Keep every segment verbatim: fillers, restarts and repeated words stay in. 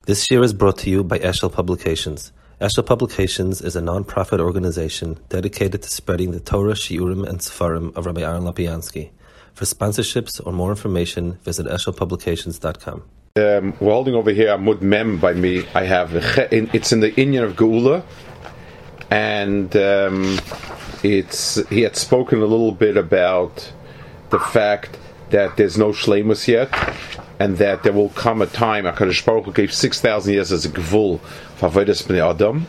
This year is brought to you by Eshel Publications. Eshel Publications is a non-profit organization dedicated to spreading the Torah, Shiurim, and Sefarim of Rabbi Aaron Lapiansky. For sponsorships or more information, visit eshel publications dot com. Um, we're holding over here Amud Mem by me. I have it's in the Inyan of Geula, and um, it's he had spoken a little bit about the fact that there's no shleimus yet, and that there will come a time. HaKadosh Baruch Hu gave six thousand years as a gevul for avodas bnei Adam.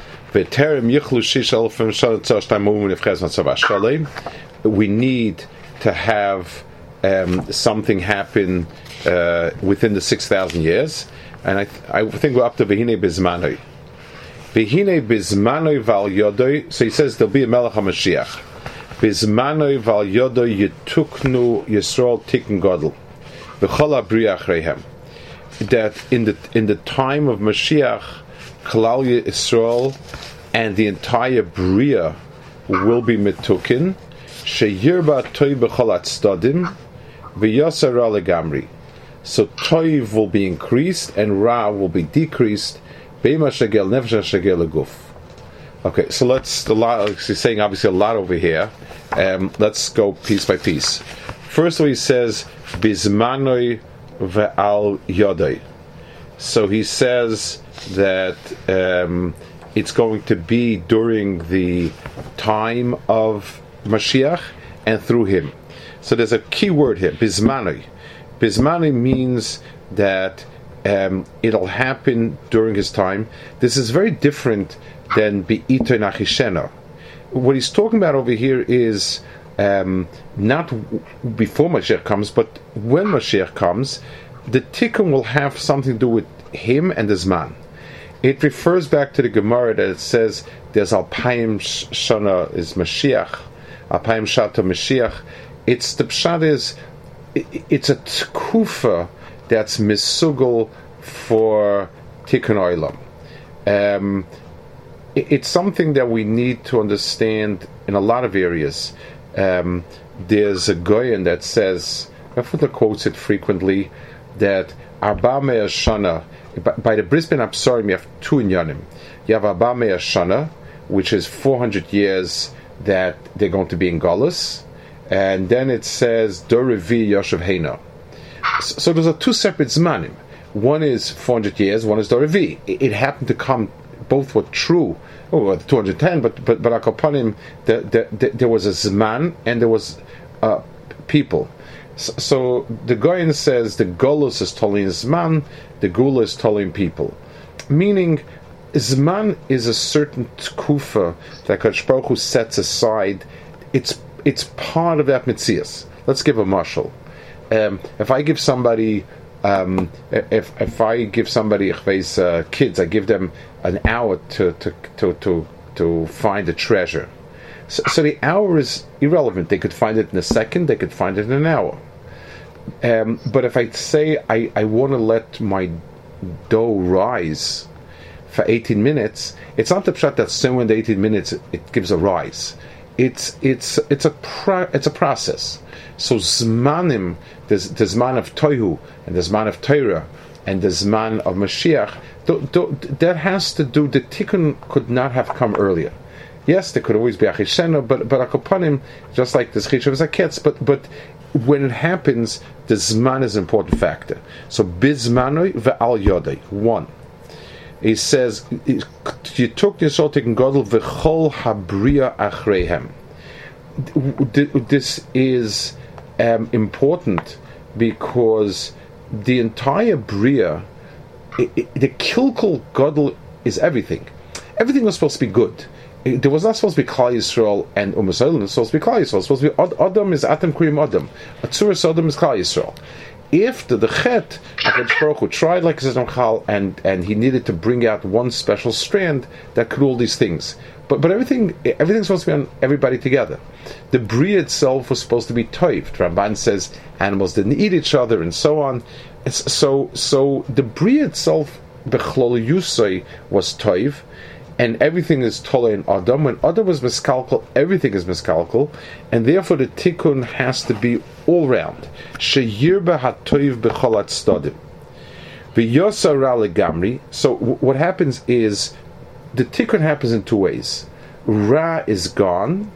We need to have um, something happen uh, within the six thousand years, and I, th- I think we're up to Vehine Bizmanoi. Vehine Bizmanoi Val Yodoi. So he says there'll be a Melech HaMashiach. Bizmanoi Val Yodoi Yituknu Yisrael Tikkun Gadol. V'chol HaBriya Achreihem. That in the in the time of Mashiach, Klal Yisrael and the entire Bria will be mitukin. Sheyirba toiv b'chol hatzdadim v'yasar ra legamri. So toiv will be increased and ra will be decreased. Beima shegel nefesh shegel leguf. Okay, so let's the lot. He's saying obviously a lot over here. Um, let's go piece by piece. First of all, he says bizmanoi ve'al yodai. So he says that um, it's going to be during the time of Mashiach and through him. So there's a key word here, bizmanoi. Bizmanoi means that um, it'll happen during his time. This is very different than bi'ito nachishena. What he's talking about over here is um, not w- before Mashiach comes, but when Mashiach comes, the tikkun will have something to do with him and his man. It refers back to the Gemara that it says there's Alpayim Shana is Mashiach, Alpayim Shata Mashiach. It's the pshat is it's a tkufa that's misugel for tikkun olam. Um, it's something that we need to understand in a lot of areas. Um, there's a goyen that says, Rafuta quotes it frequently, that Arba Me'ah Shana, by the Brisbane Absorim, you have two inyanim. You have Arba Me'ah Shana, which is four hundred years that they're going to be in Galus, and then it says Dorevi Yoshev Heina. So those are two separate zmanim. One is four hundred years, one is Dorevi. It happened to come, both were true. Oh, two hundred ten, but but but Akopanim, the, the, the, there was a zman and there was uh, people. So, so the Goyen says the Golus is Tolin Zman, the Gula is Tolin people. Meaning, Zman is a certain tkufa that Kadosh Baruch Hu sets aside. It's it's part of that mitzias. Let's give a mashal. Um, if I give somebody, um, if if I give somebody uh, kids, I give them an hour to to to to, to find a treasure. So, so the hour is irrelevant. They could find it in a second. They could find it in an hour. Um, but if I say I, I want to let my dough rise for eighteen minutes, it's not the pshat that somewhere in the eighteen minutes it, it gives a rise. It's it's it's a pro, it's a process. So zmanim, there's the zman of tohu and the zman of Torah and the zman of Mashiach. Do, do, that has to do. The tikkun could not have come earlier. Yes, there could always be achishena, but but akopanim, just like the zchish of zaketz. But but when it happens, the zman is an important factor. So bizmanoi ve'al yodei. One, he says you took this all taken gadol v'chol habriya achreihem. This is um, important because the entire bria, it, it, the kilkul gadol is everything. Everything was supposed to be good. There was not supposed to be Klal Yisrael and Umm Yisrael. It was supposed to be Klal Yisrael. It was supposed to be Adam is Atam Kurim Adam. Atzuras Adam is Klal Yisrael. If the, the Chet, HaKadosh Baruch Hu tried like Zedam and and he needed to bring out one special strand that could do all these things. But but everything everything's supposed to be on everybody together. The Bria itself was supposed to be toiv. Ramban says animals didn't eat each other and so on. It's, so so the Bria itself, Bechlol Yusai, was toiv. And everything is Tola in Adam. When Adam was miskalkal, everything is miskalkal, and therefore the tikkun has to be all round. Sheyirba hatoiv b'chol hatzdadim. V'yosa ra legamri. So w- what happens is the tikkun happens in two ways. Ra is gone.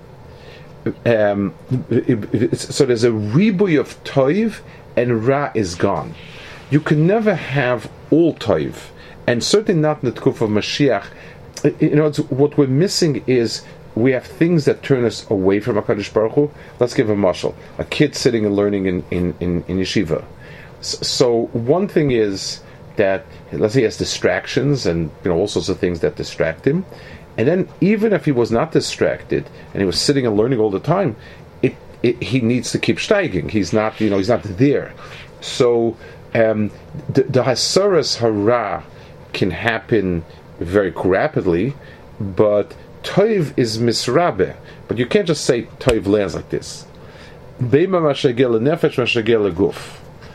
Um, it, it, so there's a ribuy of toiv, and ra is gone. You can never have all toiv, and certainly not in the Tkuf of Mashiach. You know, what we're missing is we have things that turn us away from HaKadosh Baruch Hu. Let's give a mashal. A kid sitting and learning in, in, in, in yeshiva. So one thing is that, let's say he has distractions and you know all sorts of things that distract him. And then even if he was not distracted and he was sitting and learning all the time, it, it he needs to keep steiging. He's not, you know, he's not there. So um, the, the hasaras hara can happen very rapidly, but toiv is misrabe. But you can't just say toiv lands like this. Beima mashagel nefesh mashagel guf.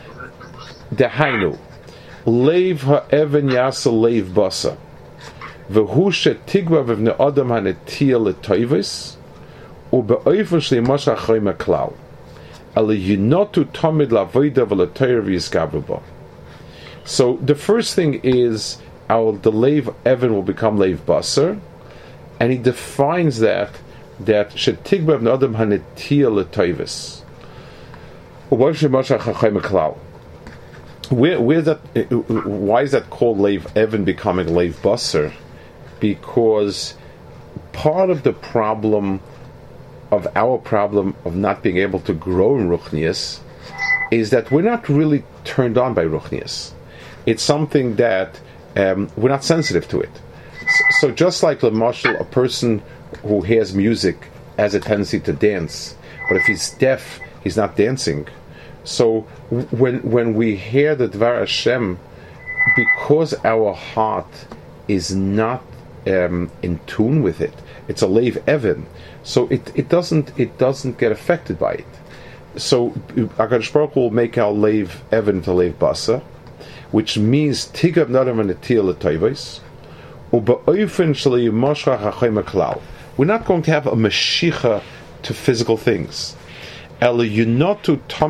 Dehainu leiv ha'even yasa leiv basa v'hu shetigva v'vne adam hanetia letoivis u'be'oifen shlei moshe achrei meklal ale yinotu tomid lavoida v'letoir v'yizgavru. So the first thing is our the leiv evan will become leiv basar, and he defines that that shetigva v'vne adam hanetia letoivis u'be'oifen shlei moshe achrei meklal. Where, where that? Why is that called Leiv Evan becoming Leiv Basar? Because part of the problem of our problem of not being able to grow in Ruchnias is that we're not really turned on by Ruchnias. It's something that um, we're not sensitive to it. So, so just like Lamashal, a person who hears music has a tendency to dance, but if he's deaf, he's not dancing. So when when we hear the Dvar Hashem, because our heart is not um, in tune with it, it's a Leiv Evan. So it, it doesn't it doesn't get affected by it. So HaKadosh Baruch Hu will make our Leiv Evan to Leiv Basa, which means Tigav Nadam and Atil L'Toivos, U'Ba'ofen Shalei Moshach HaChoyim HaKlal. We're not going to have a Mashiach to physical things. Our instinct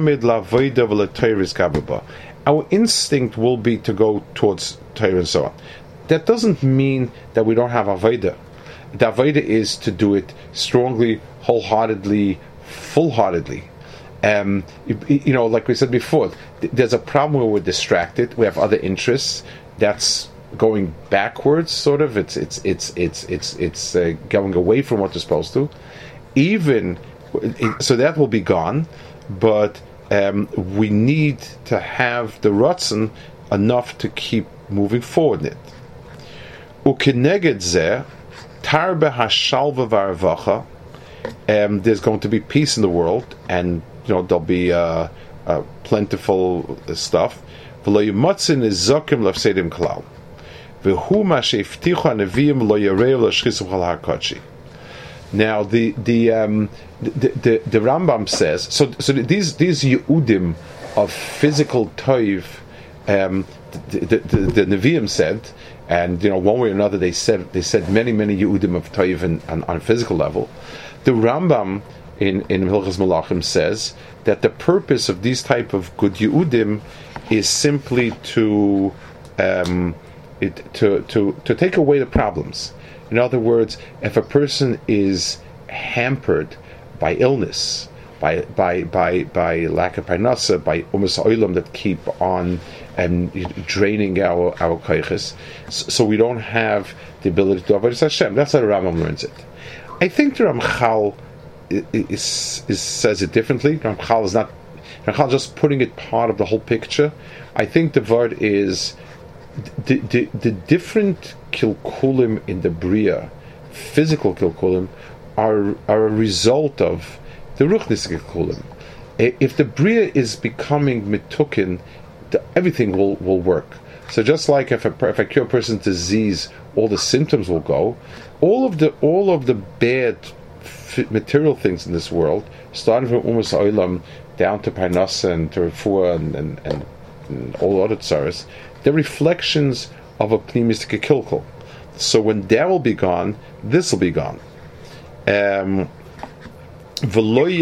will be to go towards Torah and so on. That doesn't mean that we don't have Avodah. The Avodah is to do it strongly, wholeheartedly, full-heartedly. Um, you, you know, like we said before, th- there's a problem where we're distracted. We have other interests. That's going backwards, sort of. It's it's it's it's it's it's uh, going away from what we're supposed to. Even So that will be gone, but um, we need to have the Ratzon enough to keep moving forward in it. Ukeneged zeh, tarbe hashalva v'arvacha. There's going to be peace in the world, and you know there'll be uh, uh, plentiful stuff. V'lo yimatzin izokim lafsedim klal. V'hu ma sheiftichu haneviyim lo yareu l'shchisu chal ha'kadoshi. Now the the, um, the the the Rambam says so. So these these Yehudim of physical toiv, um, the, the, the, the Nevi'im said, and you know one way or another they said they said many many Yehudim of toiv and, and on a physical level. The Rambam in in Hilchos Malachim says that the purpose of these type of good Yehudim is simply to um, it to to to take away the problems. In other words, if a person is hampered by illness, by by by, by lack of parnasa, by umas oilam that keep on and um, draining our our koiches, so, so we don't have the ability to avoid Hashem. That's how the Rambam learns it. I think the Ramchal is, is says it differently. Ramchal is not. Ramchal just putting it part of the whole picture. I think the word is. The, the the different kilkulim in the Bria, physical kilkulim, are are a result of the ruchnis kilkulim. If the Bria is becoming mitukin, the, everything will, will work. So just like if a if I cure a person's disease, all the symptoms will go. All of the all of the bad f- material things in this world, starting from umas oilam down to parnasa and to refuah and and, and, and all other tzaras, they're reflections of a pneumistic kilkul. So when that will be gone, this will be gone. Um,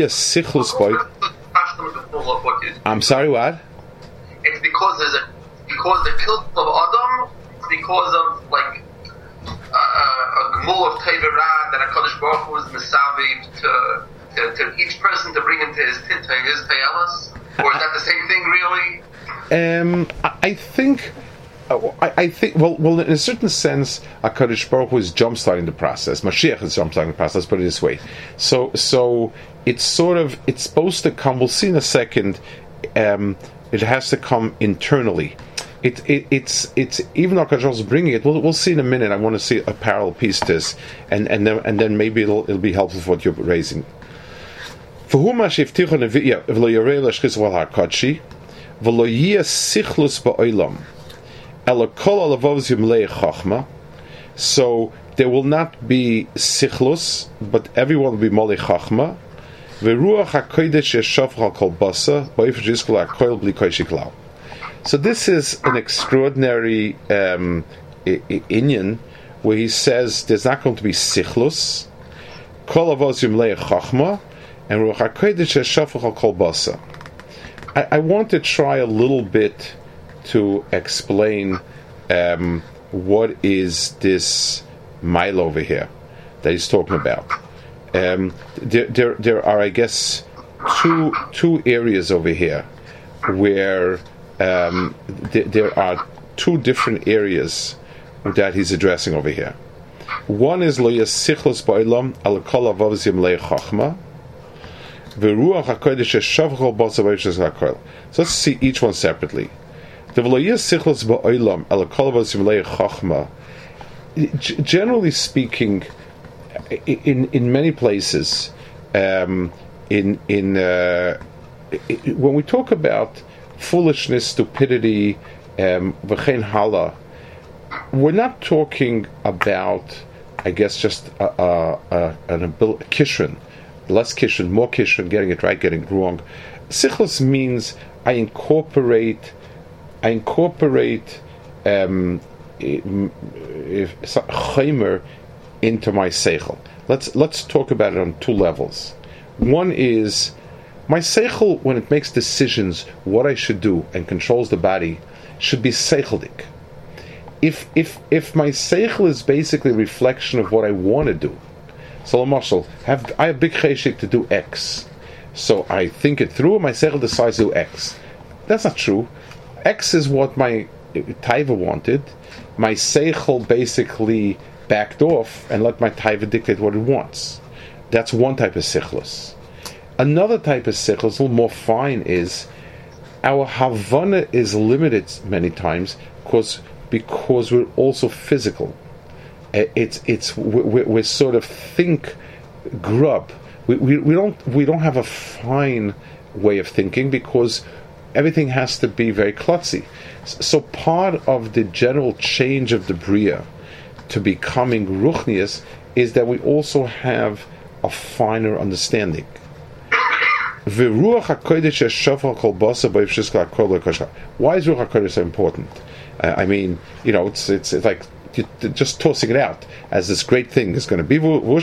I'm sorry, what? It's because there's a because the kill of Adam, because of like uh, a gemul of Teverah that HaKadosh Baruch Hu was Mesaviv to, to to each person to bring him to his to his Te'elas? Or is that the same thing, really? Um, I, I think. I, I think, well, well, in a certain sense, HaKadosh Baruch Hu is jumpstarting the process. Mashiach is jumpstarting the process. Let's put it this way. So, so it's sort of, it's supposed to come. We'll see in a second. Um, it has to come internally. It, it, it's, it's even though HaKadosh Baruch Hu is bringing it. We'll, we'll see in a minute. I want to see a parallel piece to this, and and then and then maybe it'll it'll be helpful for what you're raising. For whom Hashivtichu Nevi'ah v'lo yorei l'shchis wal haKadoshi v'lo yiyah sichlus ba'olam. So there will not be sichlus, but everyone will be molei chachma. So this is an extraordinary um, inyan where he says there's not going to be sichlus, kol avos yimlei chachma, and ruach hakodesh yeshafach kol basa. I want to try a little bit to explain um, what is this mile over here that he's talking about. Um, there, there, there are, I guess, two two areas over here where um, th- there are two different areas that he's addressing over here. One is lo yasichlos ba'olam al kol avos yimlei chachma. So let's see each one separately. Generally speaking, in in many places, um, in in uh, when we talk about foolishness, stupidity, um, we're not talking about, I guess, just a, a, a, an ability, kishrin. Less kishrin, more kishrin, getting it right, getting it wrong. Sichlus means I incorporate, I incorporate um, chaymer into my seichel. Let's let's talk about it on two levels. One is my seichel, when it makes decisions what I should do and controls the body, should be seicheldik. If if if my seichel is basically a reflection of what I want to do. So, Marshall, have I have big cheshik to do X, so I think it through. My seichel decides to do X. That's not true. X is what my taiva wanted. My seichel basically backed off and let my taiva dictate what it wants. That's one type of sichlus. Another type of sichlus, a little more fine, is our havana is limited many times because because we're also physical. It's it's we're, we're sort of think grub. We, we we don't we don't have a fine way of thinking because everything has to be very klutzy. So part of the general change of the bria to becoming ruchnius is that we also have a finer understanding. Why is Ruach HaKodesh so important? Uh, I mean, you know, it's it's, it's like just tossing it out as this great thing is going to be.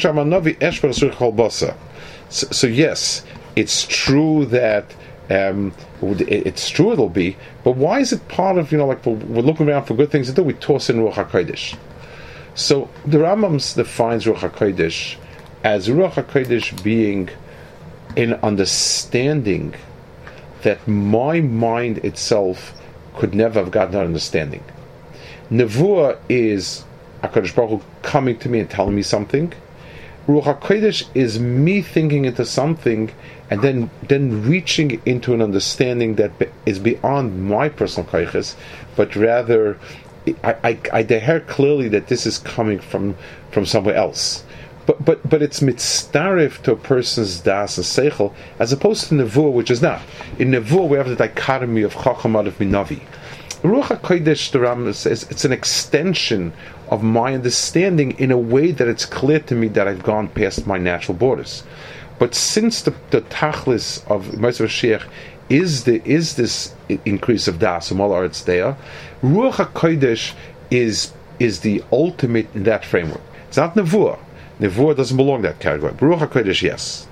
So, so yes, it's true that um, it's true it'll be, but why is it part of, you know, like we're looking around for good things to do, we toss in Ruach HaKodesh. So the Rambam defines Ruach HaKodesh as Ruach HaKodesh being an understanding that my mind itself could never have gotten that understanding. Nevuah is HaKadosh Baruch Hu coming to me and telling me something. Ruach HaKodesh is me thinking into something and then then reaching into an understanding that is beyond my personal koiches, but rather I, I, I deher clearly that this is coming from, from somewhere else. But but but it's mitzdarif to a person's das and seichel, as opposed to nevuah, which is not. In nevuah we have the dichotomy of chacham out of minavi. Ruach HaKodesh, the Rambam says, it's an extension of my understanding in a way that it's clear to me that I've gone past my natural borders. But since the, the tachlis of Moshe Mashiach is the is this increase of das and all arts there, Ruach HaKodesh is is the ultimate in that framework. It's not nevuah. Nevuah doesn't belong in that category. Ruach HaKodesh, yes.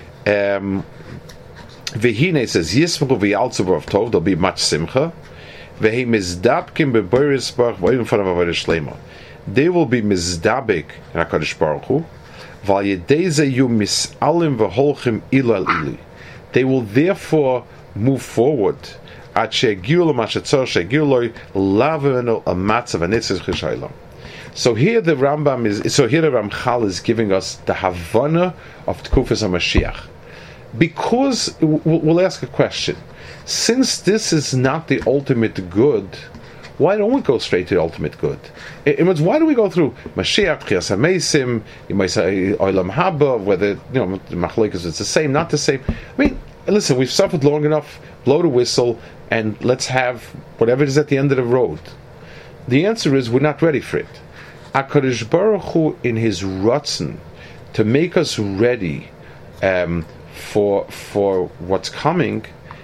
Um, Vehine says, Yismachu v'yaltzu b'rov tov, there'll be much simcha. Vehe mizdabkim beboiris baruch v'oyim fanav avodah shlema. They will be mizdabik in HaKadosh Baruch Hu, val yedei ze yu misalim v'holchim ilal ili. They will therefore move forward at shegiu l'mashatzor shegiu loy lavenu a matzav anitzis chishaylam. So here the Rambam is. So here the Ramchal is giving us the Havana of Tkufas HaMashiach. Because we'll ask a question: since this is not the ultimate good, why don't we go straight to the ultimate good? In words, why do we go through Mashiach, Chias HaMeisim, you might say Olam Haba, whether you know the Machlokes it's the same, not the same. I mean, listen, we've suffered long enough. Blow the whistle, and let's have whatever it is at the end of the road. The answer is we're not ready for it. HaKadosh Baruch Hu, in His Ratzon, to make us ready um, for for what's coming,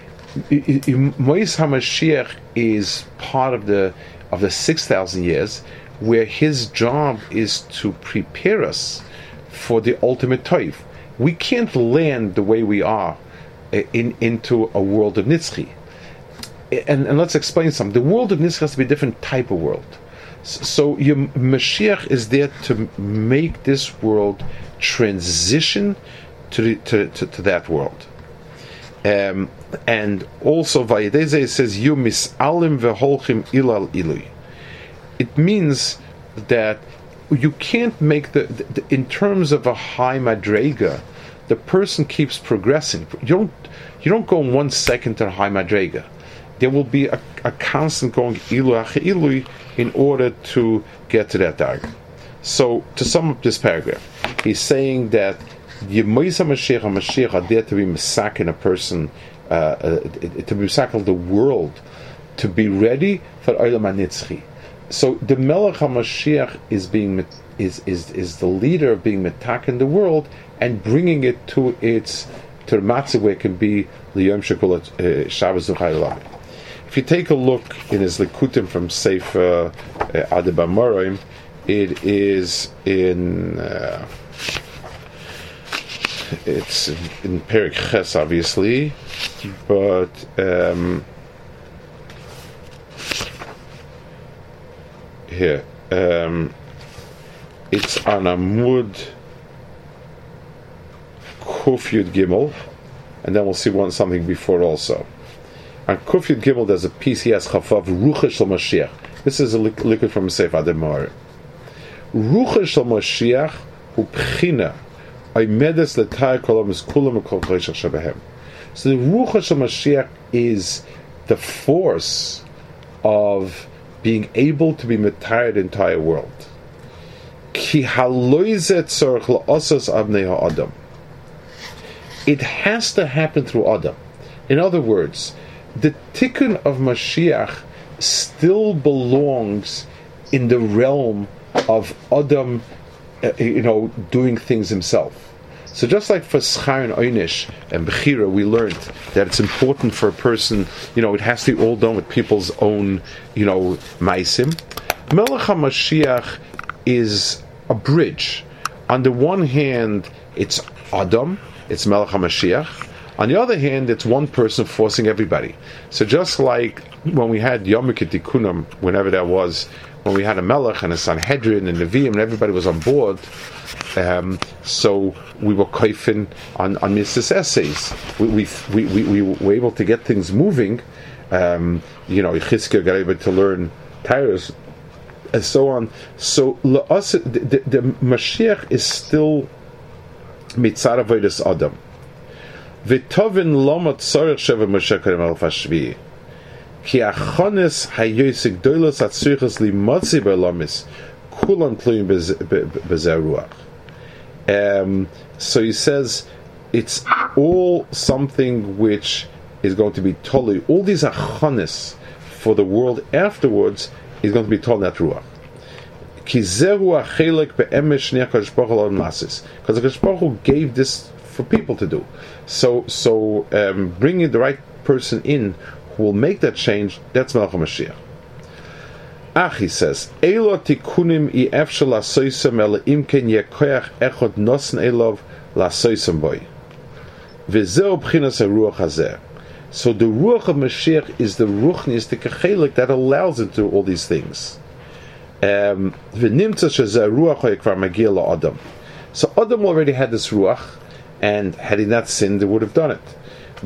Mois HaMashiach is part of the of the six thousand years, where His job is to prepare us for the ultimate Toiv. We can't land the way we are uh, in into a world of Nitzchi. And, and let's explain something. The world of Nitzchi has to be a different type of world. So your Mashiach is there to make this world transition to the, to, to, to that world. Um, and also Vayideze it says you misalim veholchim ilal ilui. It means that you can't make the, the, the in terms of a high madrega, the person keeps progressing. You don't you don't go in one second to a high madrega. There will be a, a constant going ilu ache ilui in order to get to that target. So, to sum up this paragraph, he's saying that Yemoisa Mashiach Mashiach are there to be misak in a person, uh, uh, to be misak of the world, to be ready for Olam HaNitzchi. So, the Melech HaMashiach is being is is is the leader of being mitak in the world and bringing it to its to the matzah where it can be Liyom Shekol Shabbos Zuchai Olam. If you take a look in his Likutim from Sefer uh, Adib HaMorim, it is in uh, it's in, in Perek Ches, obviously, but um, here um, it's on Amud Kuf Yud Gimel, and then we'll see one something before also. On Kuf Yud Gimel, there's a piece he has Chafav Rucha Shel Mashiach. This is a liquid from Sefer Adib HaMorim. Rucha Shel Mashiach hu Pchina Aimedes L'Tai Kolam is Kulam Kol Choshech Shebehem. So the Rucha Shel Mashiach is the force of being able to be metired the entire world. Ki haloizet tzorch la'osas avnei ha'adam. It has to happen through Adam. In other words, the tikkun of Mashiach still belongs in the realm of Adam, uh, you know, doing things himself. So just like for Schar and Oynish and Bechira, we learned that it's important for a person, you know, it has to be all done with people's own, you know, maisim. Melech HaMashiach is a bridge. On the one hand, it's Adam, it's Melech HaMashiach. On the other hand, it's one person forcing everybody. So just like when we had Yom Kippur, whenever that was, when we had a Melech and a Sanhedrin and Nevi'im and everybody was on board, um, so we were kaifin on, on Mitzvah's essays. We, we, we, we, we were able to get things moving. Um, you know, Yechizkiah got able to learn Tyrus and so on. So us, the, the, the Mashiach is still Mitzar Avodas Adam. V'tovin lomot tzorech sheva Moshe Karim al Fashvi. Ki achones hayoyse gdolos atzrichos limotzi b'lomis kulam tluim b'zeruach. Um, so he says it's all something which is going to be totally, all these achones for the world afterwards is going to be told that ruach. Ki zeru achelek be'emesh shniach HaKadosh Baruch Hu al masis. Because the HaKadosh Baruch Hu gave this for people to do. So, so um, bringing the right person in who will make that change, that's Melech HaMashiach. Ach, he says, Eilo tikunim i efshel lasoisem ele imken yekoyach echot nosen elov lasoisem boy. V'zeo b'chinas haruach hazeh. So the Ruach of Mashiach is the Ruchnis, the Kechelik that allows it to do all these things. Um, so Adam already had this Ruach, and had he not sinned, he would have done it.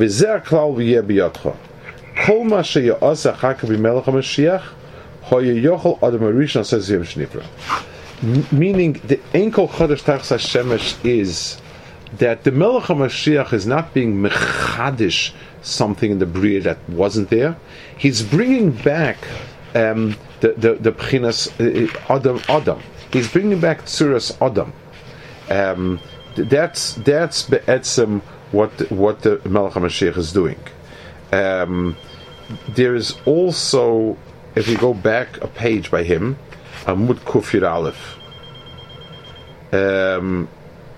Meaning, the Enkel Chodesh Tachas HaShemesh is that the Melech HaMashiach is not being mechadish something in the Bria that wasn't there. He's bringing back um, the the the Pchinas uh, Adam Adam. He's bringing back Tzuras Adam. Um, that's that's be'etzem what what the Melech HaMashiach is doing. Um, there is also, if we go back a page by him, Amud Kufir Aleph. Um,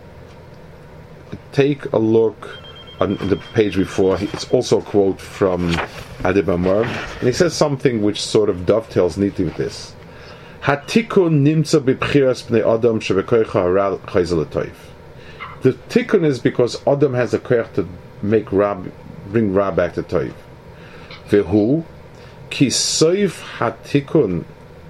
take a look on the page before. It's also a quote from Adib Amar, and he says something which sort of dovetails neatly with this. Hatikun nimtza b'bchiras b'nei Adam shebekoicha hara chayzel l'toiv. The tikkun is because Adam has a koich to make Ra, bring Ra back to toiv. Vehu ki soif hatikun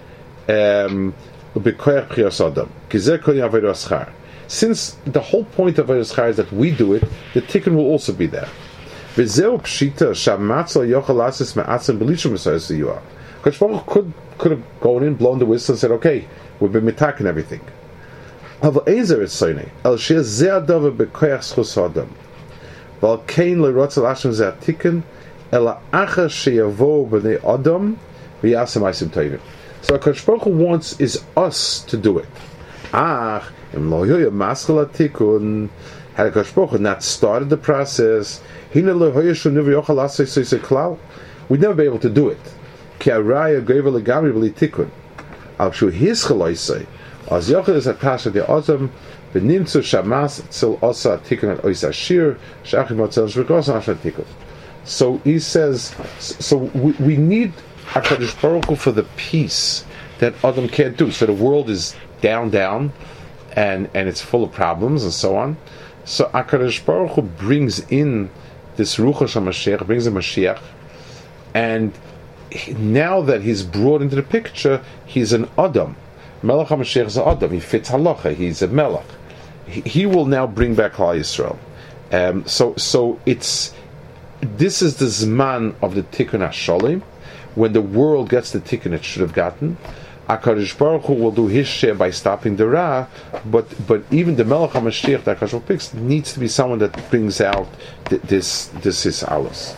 um b'koich b'chiras Adam ki zeh koni avodah schar. Since the whole point of avodah schar is that we do it, the tikkun will also be there. V'zeu pshita shamatzel yochel asis me'atzim b'lishum v'sayos yiyah. Kodesh Baruch could could have gone in, blown the whistle, and said, "Okay, we've been mitaking everything." However, Ezer is saying, "El sheh zeh adavar b'koach schus adam, v'al kein le'rotzel Hashem zeh tikkun, ela achar sheyavo b'nei adam v'yasem ma'asim tovim." So what Kodesh Baruch Hu wants is us to do it. Ach, im lo yoya maskal tikkun, had Kodesh Baruch Hu not started the process, hina lo yoya shu never yochal asay soysay klal, we'd never be able to do it. Ki araya greiva legamri b'li tikkun. Al shu his chaloisay, as yochel is atasha de adam, v'nimtzu shamas tzil osa tikkun at oisa shir, shachim otzel shvikosa asha tikkun. So he says, so we, we need HaKadosh Baruch Hu for the peace that Adam can't do. So the world is down, down, and, and it's full of problems and so on. So HaKadosh Baruch Hu brings in this Ruach HaMashiach, brings a Mashiach, and now that he's brought into the picture, he's an Adam. Melech HaMashiach is an Adam. He fits halacha. He's a Melech. He, he will now bring back Klal Yisrael. Um, so, so it's this is the Zman of the Tikkun HaSholim, when the world gets the Tikkun it should have gotten. HaKadosh Baruch Hu will do his share by stopping the Ra, but but even the Melech HaMashiach that HaKadosh Baruch Hu picks needs to be someone that brings out th- this this is Alus.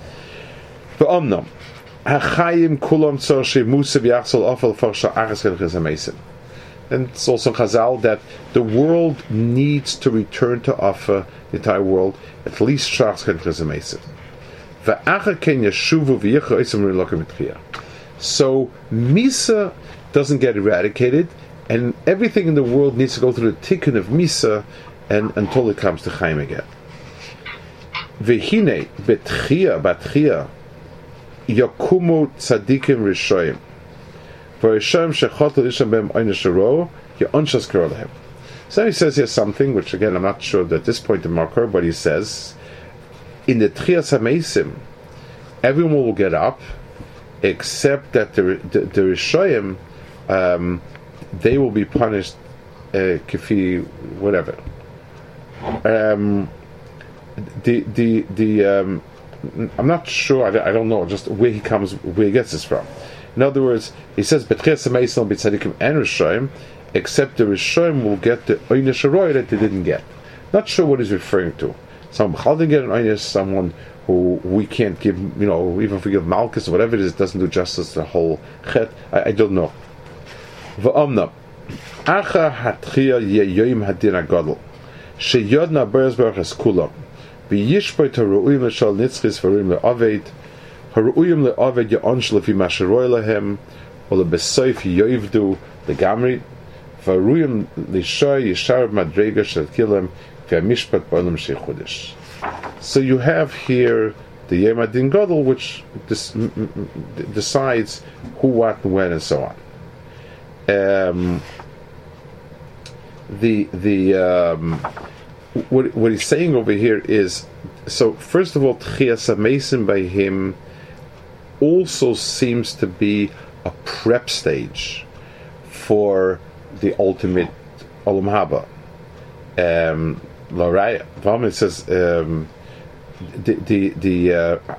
V'omnam hachayim kulam tzor shemusa v'yachzol ofel farsha achas kedches hamesim. And it's also Chazal that the world needs to return to offer, the entire world, at least shachas kedches hamesim. V'acha ken yeshuvu v'yicha oisam rilokim v'tchiyah. So Misa doesn't get eradicated, and everything in the world needs to go through the tikkun of Misa, and until it comes to Chaim again. V'hine betchiyah batchiyah yakumu tzadikim rishoyim v'rishoyim shechotel isham b'em oynish haro yonshas karo lehem. So he says here something which again I'm not sure at this point in Makor, but he says in the Tchiyas HaMeisim everyone will get up except that the the, the Rishoyim, um, they will be punished uh, kifi whatever. Um, the the the um, I'm not sure. I, I don't know just where he comes, where he gets this from. In other words, he says B'tchias HaMeisim b'tzadikim and Rishoyim, except the Rishoyim will get the Oynish Haroy that they didn't get. Not sure what he's referring to. Some B'chal didn't get an Oynish, someone who we can't give, you know, even if we give Malchus or whatever it is, it doesn't do justice to the whole Chet. I, I don't know. V'omna acha hatchia yeyoyim hadin agadol sheyodna beres baruch es kulam v'yishpoit haru'uyim l'shal nitzchis v'ru'uyim le'aved haru'uyim le'aved ya'onsh lefi masheroy lehem or le'besoif yoivdu le'gamri v'haru'uyim l'shoy yishar madrega shel kilem v'amishpat b'olam shechudish. So you have here the Yom Adin Gadol, which dis- m- m- decides who, what, and when, and so on. Um, the the um, what what he's saying over here is so first of all, Tchias HaMesim by him also seems to be a prep stage for the ultimate Olam Haba. Um, Loraya, it says um, the the the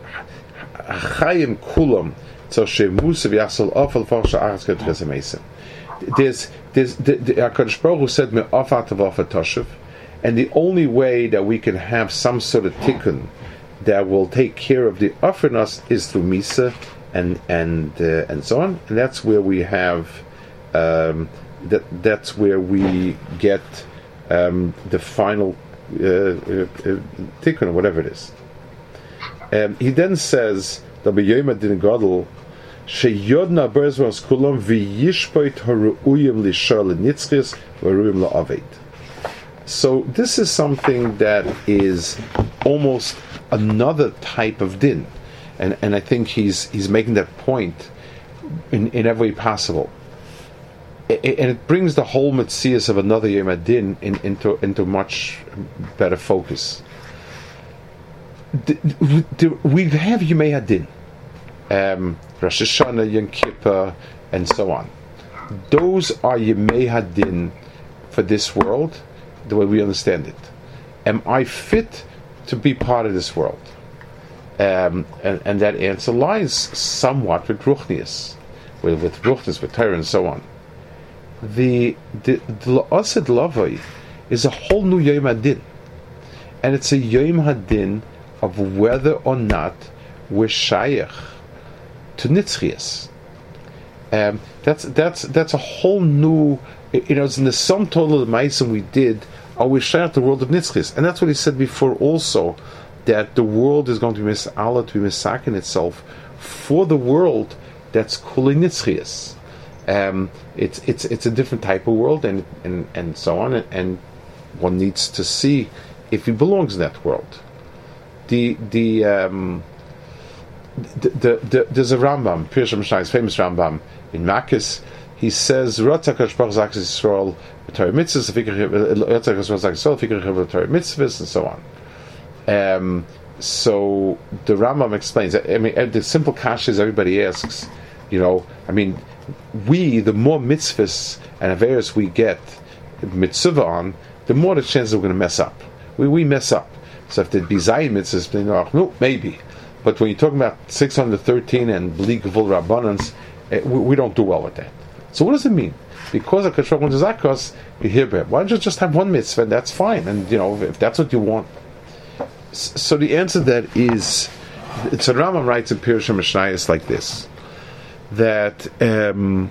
Chayim Kulam. So Shemusav Yasol Ofel Forsha Achas Tchias HaMesim. There's there's the HaKadosh Baruch Hu said me'afat avafat toshev. And the only way that we can have some sort of tikkun that will take care of the offerness is through misa and and uh, and so on. And that's where we have um, that. That's where we get um, the final uh, uh, uh, tikkun or whatever it is. Um, he then says that b'yom adin gadol sheyodna berzvos kulam v'yishpoit haru'uyim lishar l'nitzchis v'ru'uyim la'aved. So this is something that is almost another type of din, and and I think he's he's making that point in, in every way possible, it, and it brings the whole metzias of another Yom Adin in, into into much better focus. The, the, we have Yomei Hadin, um, Rosh Hashanah, Yom Kippur, and so on. Those are Yomei Hadin for this world, the way we understand it. Am I fit to be part of this world? Um, and, and that answer lies somewhat with Ruchnius, with, with Ruchnius, with Torah, and so on. The the La'asid Lavai is a whole new Yom Hadin, and it's a Yom Hadin of whether or not we're Shayach to Nitzchias. Um, that's that's that's a whole new. You know, it's in the sum total of the Ma'asim we did, are we share the world of Nitzchis? And that's what he said before also, that the world is going to be mis'ala, to be misakin itself for the world that's kuli Nitzchis. Um, it's it's it's a different type of world, and and, and so on, and, and one needs to see if he belongs in that world. The the um, the, the, the there's a Rambam, Pirush HaMishnayos, famous Rambam in Makis. He says, "Ratzak HaKadosh Baruch Hu Yisrael b'Torah mitzvahs, Ratzak HaKadosh Baruch Hu Yisrael b'Torah mitzvahs," and so on. Um, so the Rambam explains. I mean, the simple kasha is everybody asks. You know, I mean, we the more mitzvahs and averos we get mitzvah on, the more the chances we're going to mess up. We we mess up. So if there'd be zayin mitzvahs, you know, no, maybe. But when you're talking about six hundred thirteen and bli gevul rabbanans, we, we don't do well with that. So what does it mean? Because of Kashok and Zakos, you hear about. Why don't you just have one mitzvah and that's fine? And you know, if that's what you want. So the answer to that is, it's a Rambam writes in Pirush HaMishnayos like this, that um,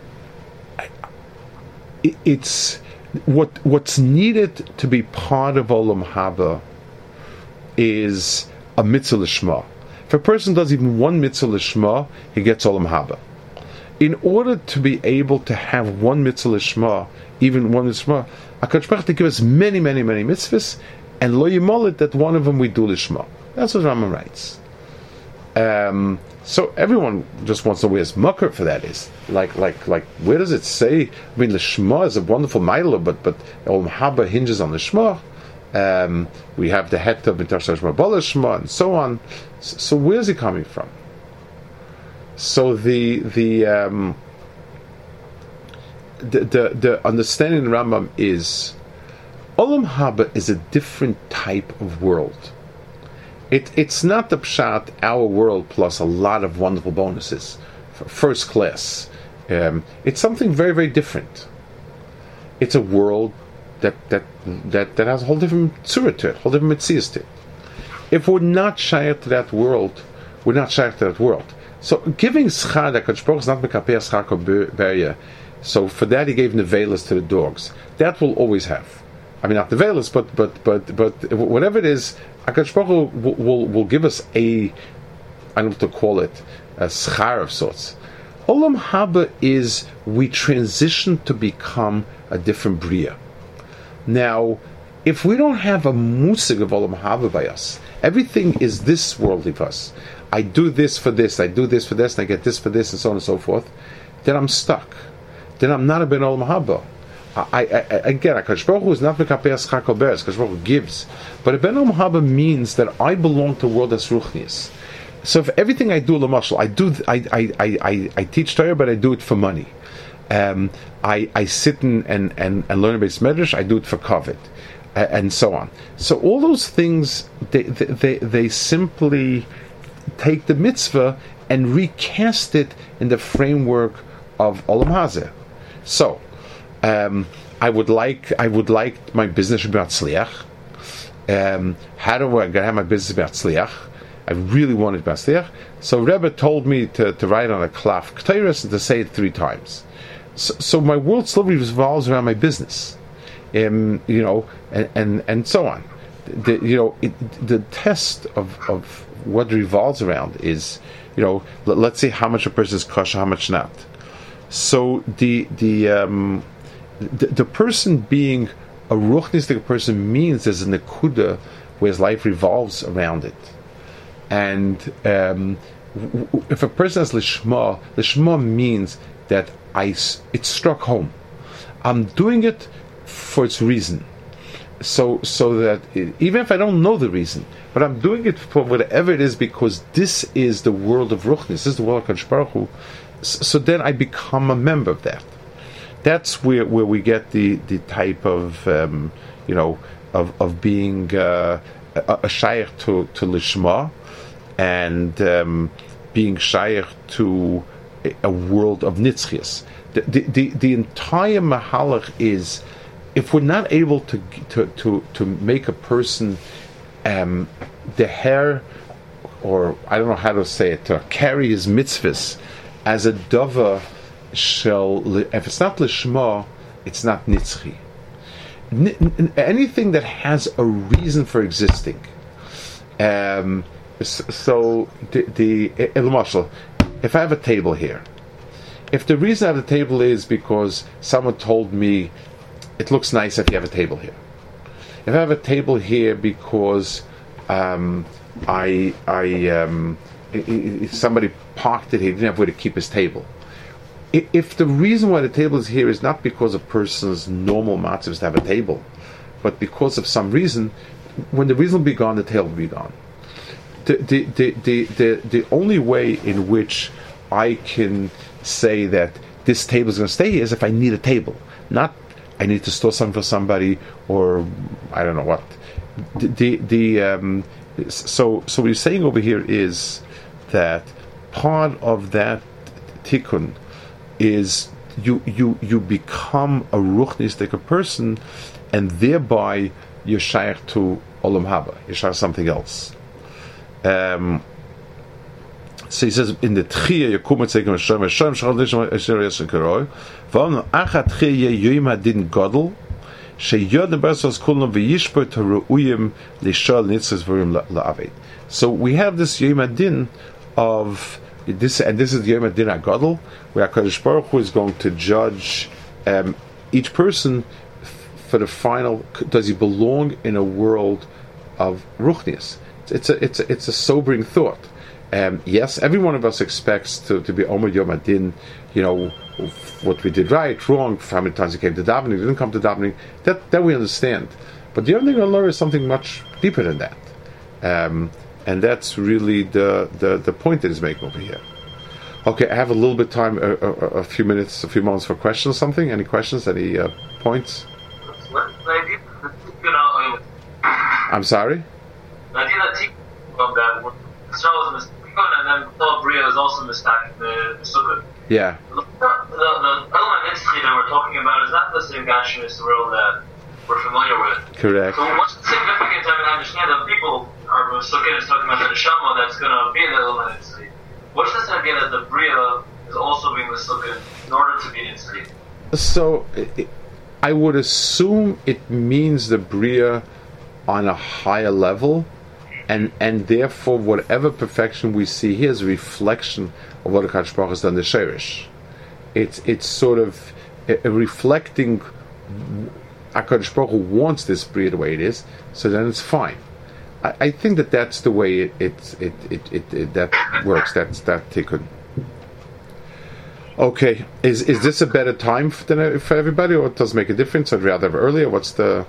it, it's what what's needed to be part of Olam Haba is a mitzvah lishma. If a person does even one mitzvah lishma, he gets Olam Haba. In order to be able to have one mitzvah lishma, even one mitzvah, HaKadosh Baruch Hu give us many, many, many mitzvahs, and lo yimolit that one of them we do lishma. That's what Rambam writes. Um, so everyone just wants to know where his makar for that is. Like, like, like, where does it say? I mean, lishma is a wonderful ma'ila, but but Olam Haba hinges on lishma. Um, we have the het of Mitar Shema Balashma and so on. So, so where's he coming from? So the the, um, the the the understanding in Rambam is Olam Haba is a different type of world. It it's not the pshat our world plus a lot of wonderful bonuses for first class. Um, it's something very very different. It's a world that that that, that has a whole different tzura to it, a whole different mitzias to it. If we're not shayach to that world, we're not shayach to that world. So giving schar, that HaKadosh Baruch Hu is not mekapeh schar kol beria. So for that he gave nevelas to the dogs. That will always have. I mean, not nevelas, but but but but whatever it is, HaKadosh Baruch Hu will, will will give us a, I don't know what to call it, a schar of sorts. Olam Haba is we transition to become a different bria. Now, if we don't have a musig of Olam Haba by us, everything is this worldly for us. I do this for this, I do this for this, and I get this for this, and so on and so forth, then I'm stuck. Then I'm not a ben Olam Haba. I, I, again, HaKadosh Baruch Hu is not mekapeas chakol beres. HaKadosh Baruch Hu gives, but a ben olam haba means that I belong to the world that's ruchnius. So if everything I do, l'mashal, I do, I, I, I, I, I teach Torah, but I do it for money. Um, I, I sit and, and, and, and learn about Medrash, I do it for kavod, uh, and so on. So all those things, they, they, they simply take the mitzvah and recast it in the framework of Olam Hazeh. So, um, I would like, I would like my business to be atzliach. Um, how do I have my business be atzliach? I really wanted to be atzliach. So Rebbe told me to, to write on a klaf k'teiros and to say it three times. So, so my world slowly revolves around my business, um, you know, and, and, and so on. The, you know, it, the test of, of what revolves around is, you know, let, let's see how much a person is kosher, how much not. So the the um, the, the person being a ruchnistic person means there's a nekuda where his life revolves around it, and um, w- w- if a person has lishma, lishma means that I it struck home. I'm doing it for its reason, so so that it, even if I don't know the reason, but I'm doing it for whatever it is because this is the world of ruchnis, this is the world of HaKadosh Baruch Hu. So then I become a member of that. That's where, where we get the, the type of um, you know of of being uh, a, a shaykh to to lishma, and um, being shaykh to a, a world of nitzchias. The, the the the entire mahalach is, if we're not able to to to, to make a person um, the hair, or I don't know how to say it, to carry his mitzvahs as a dova shall, if it's not lishma, it's not nitzchi. N- anything that has a reason for existing. Um, so the, the if I have a table here, if the reason I have the table is because someone told me it looks nice if you have a table here. If I have a table here because um, I I um, if somebody parked it here, he didn't have where to keep his table. If the reason why the table is here is not because a person's normal matzah is to have a table, but because of some reason, when the reason will be gone, the table will be gone. The the the the the, the only way in which I can say that this table is going to stay here is if I need a table, not I need to store something for somebody, or I don't know what. The the, the um, so so what he's saying over here is that part of that tikkun is you you you become a ruchnistic person, and thereby you're shaykh to olam haba, you're shaykh something else. Um, so he says in the tchiyah you come and say Hashem Hashem shachal nishma Hashem yeskeroi v'onu achat tchiyah yoyim hadin gadol sheyod nebasos kulno v'yishper teruuyim lishal nitzes v'urim la'aved. So we have this yoyim hadin of this, and this is the Yom HaDin HaGadol, where HaKadosh Baruch Hu is going to judge um, each person for the final. Does he belong in a world of ruchnius? It's a it's a, it's a sobering thought. Um, yes, every one of us expects to, to be Omer Yom HaDin. You know what we did right, wrong. How many times he came to davening, didn't come to davening. That that we understand. But the other thing I learn is something much deeper than that. Um, And that's really the, the, the point that he's making over here. Okay, I have a little bit of time, a, a, a few minutes, a few moments for questions or something. Any questions? Any uh, points? I'm sorry? Yeah. The, the, the element entity that we're talking about is not the same Gashmis world that we're familiar with. Correct. So what's the significance? I mean, I understand that people are Sukkot is talking about the neshama that's going to be in the element entity. What's this idea that the bria is also being the Sukkot in order to be an entity? So it, I would assume it means the bria on a higher level, and and therefore whatever perfection we see here is a reflection of what HaKadosh Baruch Hu has done the Sheirish. It's it's sort of a, a reflecting. HaKadosh Baruch Hu wants this bria the way it is, so then it's fine. I, I think that that's the way it it it, it, it, it that works. That's that tikkun. Okay, is is this a better time for, than, for everybody, or it does make a difference? I'd rather have earlier. What's the?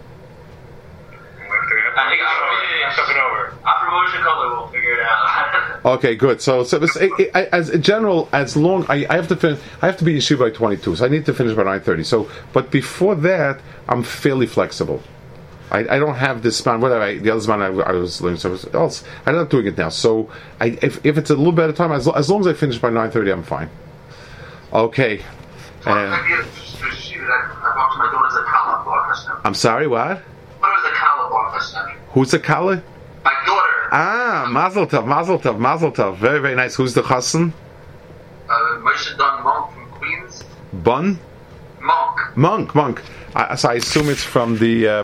I think after, after Moshe Color, we'll figure it out. Okay, good. So, so it's, it, it, as in general, as long I, I have to finish, I have to be yeshiva by twenty-two, so I need to finish by nine thirty. So, but before that, I'm fairly flexible. I, I don't have this span. Whatever I, the other span I, I was learning something else. I'm not doing it now. So, I, if if it's a little better time, as, as long as I finish by nine thirty, I'm fine. Okay. So Uh, I get yeshiva. I talked to my daughter's a kala bar. I'm sorry. What? What is a kala bar? Who's the kala? My daughter. Ah, Mazel Tov, Mazel Tov, Mazel Tov. Very, very nice. Who's the chassan? Uh, Moshe Don Monk from Queens. Bun? Monk. Monk, Monk. I, so I assume it's from the... Uh,